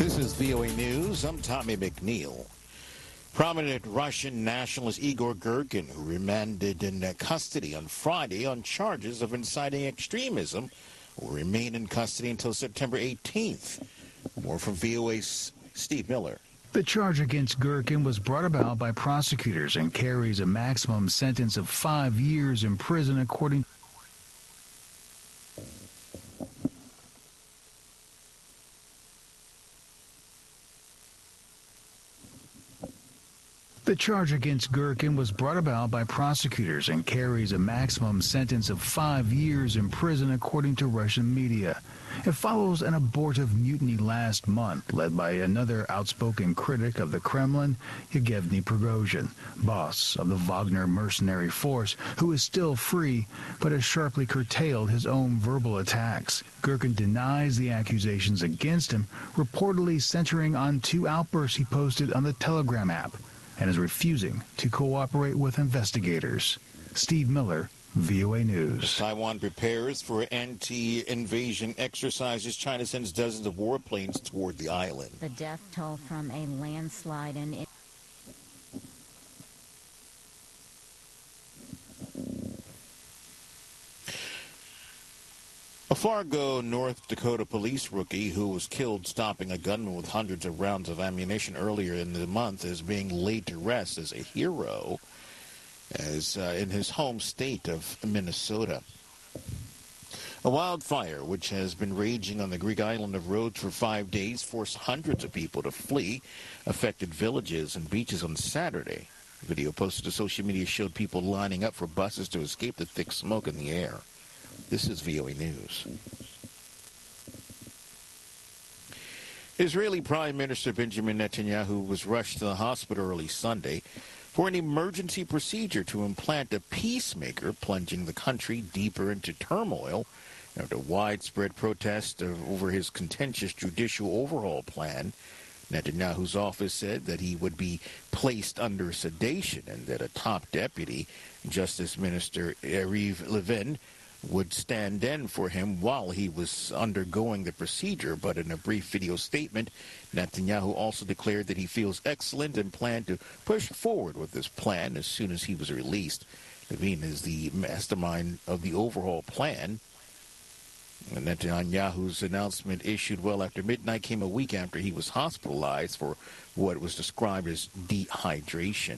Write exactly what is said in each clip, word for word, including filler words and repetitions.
This is V O A News. I'm Tommy McNeil. Prominent Russian nationalist Igor Girkin, who remanded in custody on Friday on charges of inciting extremism, will remain in custody until September eighteenth. More from V O A's Steve Miller. The charge against Girkin was brought about by prosecutors and carries a maximum sentence of five years in prison, according The charge against Girkin was brought about by prosecutors and carries a maximum sentence of five years in prison, according to Russian media. It follows an abortive mutiny last month led by another outspoken critic of the Kremlin, Yevgeny Prigozhin, boss of the Wagner mercenary force, who is still free but has sharply curtailed his own verbal attacks. Girkin denies the accusations against him, reportedly centering on two outbursts he posted on the Telegram app, and is refusing to cooperate with investigators. Steve Miller, V O A News. Taiwan prepares for anti-invasion exercises. China sends dozens of warplanes toward the island. The death toll from a landslide in... A Fargo, North Dakota police rookie who was killed stopping a gunman with hundreds of rounds of ammunition earlier in the month is being laid to rest as a hero as uh, in his home state of Minnesota. A wildfire, which has been raging on the Greek island of Rhodes for five days, forced hundreds of people to flee affected villages and beaches on Saturday. A video posted to social media showed people lining up for buses to escape the thick smoke in the air. This is V O A News. Israeli Prime Minister Benjamin Netanyahu was rushed to the hospital early Sunday for an emergency procedure to implant a pacemaker, plunging the country deeper into turmoil after widespread protest over his contentious judicial overhaul plan. Netanyahu's office said that he would be placed under sedation and that a top deputy, Justice Minister Yariv Levin, would stand in for him while he was undergoing the procedure. But in a brief video statement, Netanyahu also declared that he feels excellent and planned to push forward with this plan as soon as he was released. Levin is the mastermind of the overhaul plan. Netanyahu's announcement, issued well after midnight, came a week after he was hospitalized for what was described as dehydration.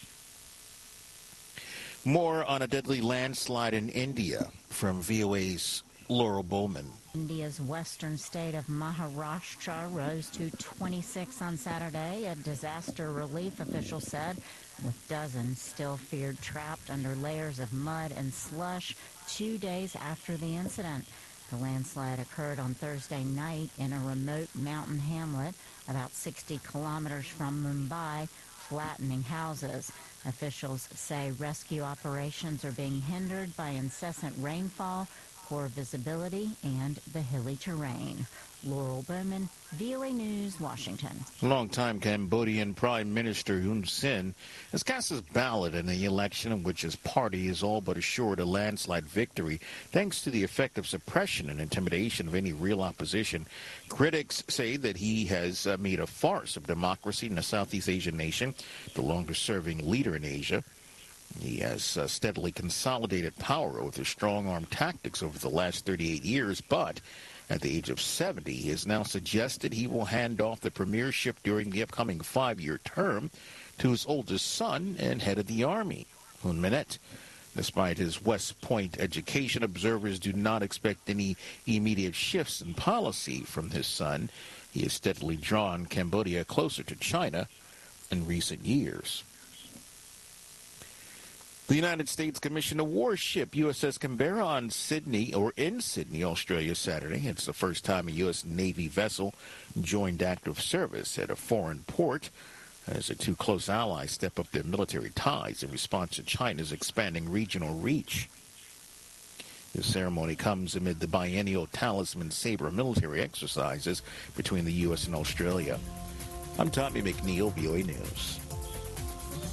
More on a deadly landslide in India from V O A's Laurel Bowman. India's western state of Maharashtra rose to twenty-six on Saturday, a disaster relief official said, with dozens still feared trapped under layers of mud and slush two days after the incident. The landslide occurred on Thursday night in a remote mountain hamlet about sixty kilometers from Mumbai, flattening houses. Officials say rescue operations are being hindered by incessant rainfall, poor visibility, and the hilly terrain. Laurel Bowman, V O A News, Washington. Longtime Cambodian Prime Minister Hun Sen has cast his ballot in the election in which his party is all but assured a landslide victory thanks to the effective suppression and intimidation of any real opposition. Critics say that he has uh, made a farce of democracy in a Southeast Asian nation, the longest-serving leader in Asia. He has uh, steadily consolidated power with his strong-arm tactics over the last thirty-eight years, but at the age of seventy, he has now suggested he will hand off the premiership during the upcoming five-year term to his oldest son and head of the army, Hun Manet. Despite his West Point education, observers do not expect any immediate shifts in policy from his son. He has steadily drawn Cambodia closer to China in recent years. The United States commissioned a warship, U S S Canberra, on Sydney, or in Sydney, Australia, Saturday. It's the first time a U S Navy vessel joined active service at a foreign port as the two close allies step up their military ties in response to China's expanding regional reach. The ceremony comes amid the biennial Talisman Sabre military exercises between the U S and Australia. I'm Tommy McNeil, V O A News.